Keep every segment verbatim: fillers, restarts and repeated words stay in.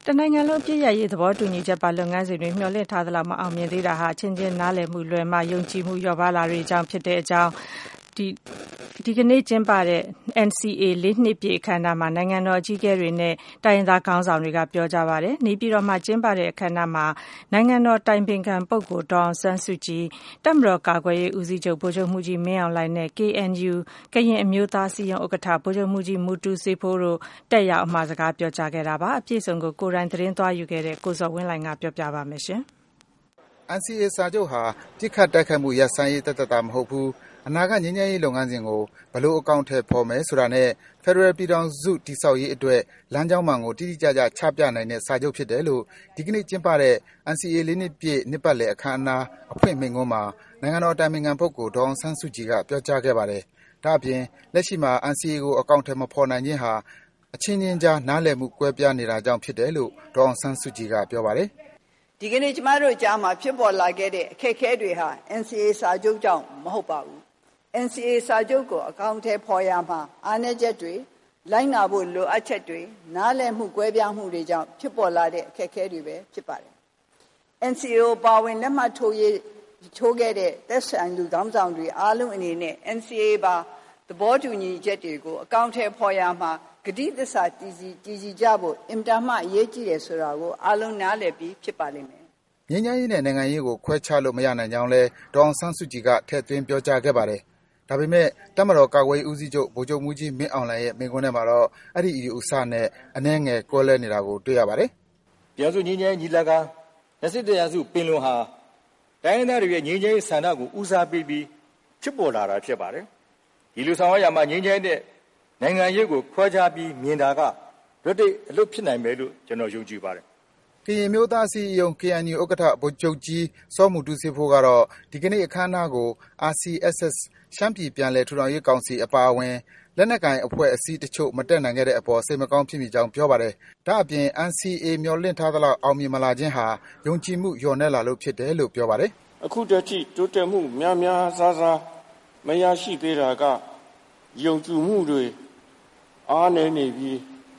တနိုင်ငံလုံးပြည့်ရရေးသဘောတူညီချက်ပါလုပ်ငန်းစဉ်တွေမျှော်လင့်ထားသလောက်မအောင်မြင်သေးတာဟာအချင်းချင်းနားလည်မှုလွယ်မှယုံကြည်မှုလျော့ပါးလာတွေကြောင့်ဖြစ်တဲ့အကြောင်းဒီဒီကနေ့ကျင်းပတဲ့ N C A လေးနှစ်ပြည့်အခမ်းအနားမှာနိုင်ငံတော်အကြီးအကဲတွေနဲ့တိုင်းရင်းသားခေါင်းဆောင်တွေကပြောကြားပါတယ်။နေပြည်တော်မှာကျင်းပတဲ့အခမ်းအနားမှာနိုင်ငံတော်တိုင်ပင်ခံပုဂ္ဂိုလ်ဒေါ်အောင်ဆန်းစုကြည်တပ်မတော်ကာကွယ်ရေးဦးစီးချုပ်ဗိုလ်ချုပ်မှူးကြီးမင်းအောင်လှိုင်နဲ့ K N U ကရင်အမျိုးသားအစည်းအရုံးဥက္ကဋ္ဌဗိုလ်ချုပ်မှူးကြီးမူတူးစေးဖိုးတို့တက်ရောက်အမှာစကားပြောကြားခဲ့တာပါ။အပြည့်စုံကိုကိုယ်တိုင်သတင်းသွားယူခဲ့တဲ့ကိုဇော်ဝင်းလှိုင်ကပြောပြပါမယ်ရှင်။ N C A စာချုပ်ဟာပြစ်ခတ်တိုက်ခိုက်မှုရပ်ဆိုင်းရေးတသက်တာမဟုတ်ဘူး။အနာဂတ်ငြိမ်းချမ်းရေးလုပ်ငန်းစဉ်ကိုဘယ်လိုအကောင်အထည်ဖော်မယ်ဆိုတာနဲ့ဖက်ဒရယ်ပြည်ထောင်စုတည်ဆောက်ရေးအတွက်လမ်းကြောင်းမှန်ကိုတိတိကျကျချပြနိုင်တဲ့စာချုပ်ဖြစ်တယ်လို့ဒီကနေ့ကျင်းပတဲ့ N C A လေးနှစ်ပြည့်နှစ်ပတ်လည်အခမ်းအနားအဖွင့်မိန့်ခွန်းမှာနိုင်ငံတော်အတိုင်ပင်ခံပုဂ္ဂိုလ်ဒေါ်အောင်ဆန်းစုကြည်ကပြောကြားခဲ့ပါတယ်။ဒါ့အပြင်လက်ရှိမှာ N C A ကိုအကောင်အထည်မဖော်နိုင်ခြင်းဟာအချင်းချင်းကြားနားလည်မှုကွဲပြားနေတာကြောင့်ဖြစ်တယ်လို့ဒေါ်အောင်ဆန်းစုကြည်ကပြောပါတယ်။ဒီကနေ့ကျမတို့ကြားမှာဖြစ်ပေါ်လာခဲ့တဲ့အခက်အခဲတွေဟာ N C A စာချုပ်ကြောင့်မဟုတ်ပါဘူး။ N C A စာချုပ်ကိုအကောင်အထည်ဖော်ရမှာအားနည်းချက်တွေလိုက်နာဖို့လိုအပ်ချက်တွေနားလည်မှုကွဲပြားမှုတွေကြောင့်ဖြစ်ပေါ်လာတဲ့အခက်အခဲတွေပဲဖြစ်ပါတယ်။ N C A ကိုပါဝင်လက်မှတ်ထိုးရေးထိုးခဲ့တဲ့သက်ဆိုင်သူခေါင်းဆောင်တွေအားလုံးအနေနဲ့ N C A ပါသဘောတူညီချက်တွေကိုအကောင်အထည်ဖော်ရမှာဂတိသစ္စာတည်စီတည်စီကြဖို့အင်တာမှအရေးကြီးတယ်ဆိုတာကိုအားလုံးနားလည်ပြီးဖြစ်ပါလိမ့်မယ်။ငြိမ်းချမ်းရေးနဲ့နိုင်ငံရေးကိုခွဲခြားလို့မရနိုင်ကြောင်းလဲဒေါ်အောင်ဆန်းစုကြည်ကထည့်သွင်းပြောကြားခဲ့ပါတယ်။ဒါပေမဲ့တပ်မတော်ကာကွယ်ရေးဦးစီးချုပ်ဗိုလ်ချုပ်မှူးကြီးမင်းအောင်လှိုင်ရဲ့မိန့်ခွန်းထဲမှာတော့အဲ့ဒီအယူအဆနဲ့အနည်းငယ်ကွဲလွဲနေတာကိုတွေ့ရပါတယ်။ပြည်သူငြိမ်းချမ်းရေးညီလာခံနှစ်စစ်တရားစုပင်လုံဟာတိုင်းရင်းသားတွေရဲ့ငြိမ်းချမ်းရေးဆန္ဒကိုဦးစားပေးပြီးဖြစ်ပေါ်လာတာဖြစ်ပါတယ်။ဒီလိုဆောင်ရွက်ရမှာငြိမ်းချမ်းတဲ့နိုင်ငံရေးကိုခွဲခြားပြီးမြင်တာကလွတ်တဲ့အလွတ်ဖြစ်နိုင်မယ်လို့ကျွန်တော်ယုံကြည်ပါတယ်။ကရင်မျိုးသားအစည်းအရုံး K N U ဥက္ကဋ္ဌဗိုလ်ချုပ်ကြီးစောမူတူးစေးဖိုးကတော့ဒီကနေ့အခမ်းအနားကို R C S S ရှမ်းပြည်ပြန်လည်ထူထောင်ရေးကောင်စီအပါအဝင်လက်နက်ကိုင်အဖွဲ့အစည်းတချို့မတက်နိုင်ခဲ့တဲ့အပေါ်စိတ်မကောင်းဖြစ်မိကြောင်းပြောပါတယ်။ဒါ့အပြင် N C A မျှော်လင့်ထားသလောက်အောင်မြင်မလာခြင်းဟာယုံကြည်မှုလျော့နည်းလာလို့ဖြစ်တယ်လို့ပြောပါတယ်။အခုတည်းထိတိုးတက်မှုများများစားစားမရရှိသေးတာကယုံကြည်မှုတွေအားနည်းနေပြီး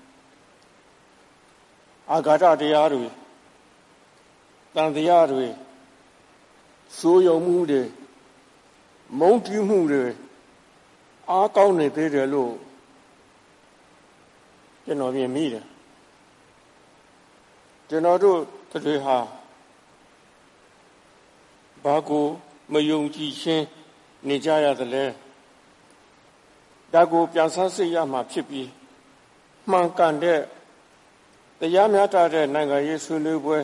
အာဃာတတရားတွေတန်တရားတွေစိုးရုံမှုတွေမုန်းတီးမှုတွေအားကောင်းနေသေးတယ်လို့ကျွန်တော်မြင်မိတယ်ကျွန်တော်တို့တွေဟာဘာကိုမယုံကြည်ခြင်းနေကြရသလဲဒါကိုပြန်ဆန်းစစ်ရမှာဖြစ်ပြီးမှန်ကန်တဲ့တရားမျှတတဲ့နိုင်ငံရေးဆွေးနွေးပွဲ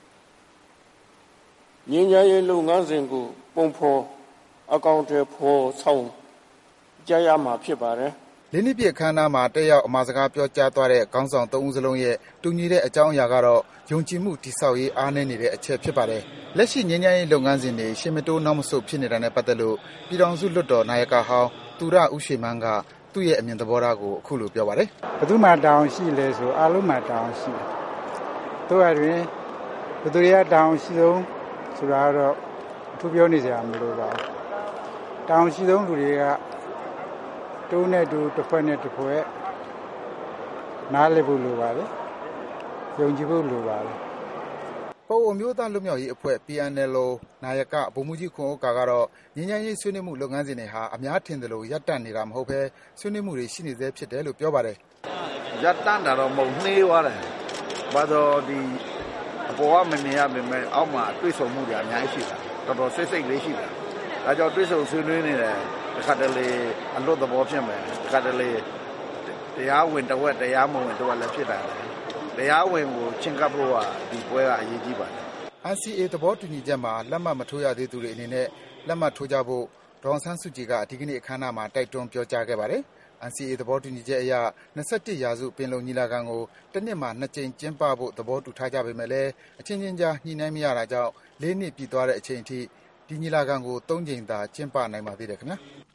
ငြိမ်းချမ်းရေးလုပ်ငန်းစဉ်ကိုပုံဖော်အကောင့်တွေဖော်ဆောင်ကြရမှာဖြစ်ပါတယ်။လေးနှစ်ပြည့်အခမ်းအနားမှာတက်ရောက်အမှာစကားပြောကြားသွားတဲ့ခေါင်းဆောင်သုံးဦးစလုံးရဲ့တူညီတဲ့အကြောင်းအရာကတော့ယုံကြည်မှုတည်ဆောက်ရေးအားနည်းနေတဲ့အချက်ဖြစ်ပါတယ်။လက်ရှိငြိမ်းချမ်းရေးလုပ်ငန်းစဉ်တွေရှေ့မတိုးနောက်မဆုတ်ဖြစ်နေတာနဲ့ပတ်သက်လို့ပြည်ထောင်စုလွှတ်တော်နာယကဟောင်းသူရဦးရွှေမန်းကသူ့ရဲ့အမြင်သဘောထားကိုအခုလိုပြောပါတယ်။ဘယ်သူမှတောင်းရှိလဲဆိုအားလုံးမှတောင်းရှိတယ်။တို့ရတွင်ဘယ်သူရတောင်းရှိဆုံးဆိုတာတော့အထူးပြောနေစရာမလိုပါဘူး။တောင်းရှိဆုံးလူတွေကတိုးနဲ့တိုးတစ်ဖွဲ့နဲ့တစ်ဖွဲ့နားလည်ဖို့လိုပါတယ်။ယုံကြည်ဖို့လိုပါတယ်။ပအိုမျိုးသားလွတ်မြောက်ရေးအဖွဲ့ P N L O နာယကဗိုလ်မှူးကြီးခွန်ဥက္ကာကတော့ငြိမ်းချမ်းရေးဆွေးနွေးမှုလုပ်ငန်းစဉ်တွေဟာအများထင်သလိုရပ်တန့်နေတာမဟုတ်ဘဲဆွေးနွေးမှုတွေရှိနေသေးဖြစ်တယ်လို့ပြောပါတယ်။ရပ်တန့်တာတော့မဟုတ်နှေးသွားတယ်။ဘာလို့ဒီအပေါ်ကမမြင်ရပေမဲ့အောက်မှာတွေ့ဆုံမှုတွေအများကြီးရှိတာတော်တော်စိတ်စိတ်လေးရှိတာဒါကြောင့်တွေ့ဆုံဆွေးနွေးနေတယ်တစ်ခါတလေအလွတ်သဘောဖြစ်မယ်တစ်ခါတလေတရားဝင်တဝက်တရားမဝင်တဝက်လည်းဖြစ်တာတရားဝင်ကိုချင်းကပ်ဖို့ကဒီပွဲကအရေးကြီးပါတယ်။ N C A သဘောတူညီချက်မှာလက်မှတ်မထိုးရသေးသူတွေအနေနဲ့လက်မှတ်ထိုးကြဖို့ဒေါ်အောင်ဆန်းစုကြည်ကဒီကနေ့အခမ်းအနားမှာတိုက်တွန်းပြောကြားခဲ့ပါတယ်။ N C A သဘောတူညီချက်အရ၂၁ရာစုပင်လုံညီလာခံကိုတစ်နှစ်မှာနှစ်ကြိမ်ကျင်းပဖို့သဘောတူထားကြပေမဲ့လည်းအချင်းချင်းကြားညှိနှိုင်းမရတာကြောင့်လေးနှစ်ပြည့်သွားတဲ့အချိန်အထိဒီညီလာခံကိုသုံးကြိမ်သာကျင်းပနိုင်ပါသေးတယ်ခင်ဗျာ။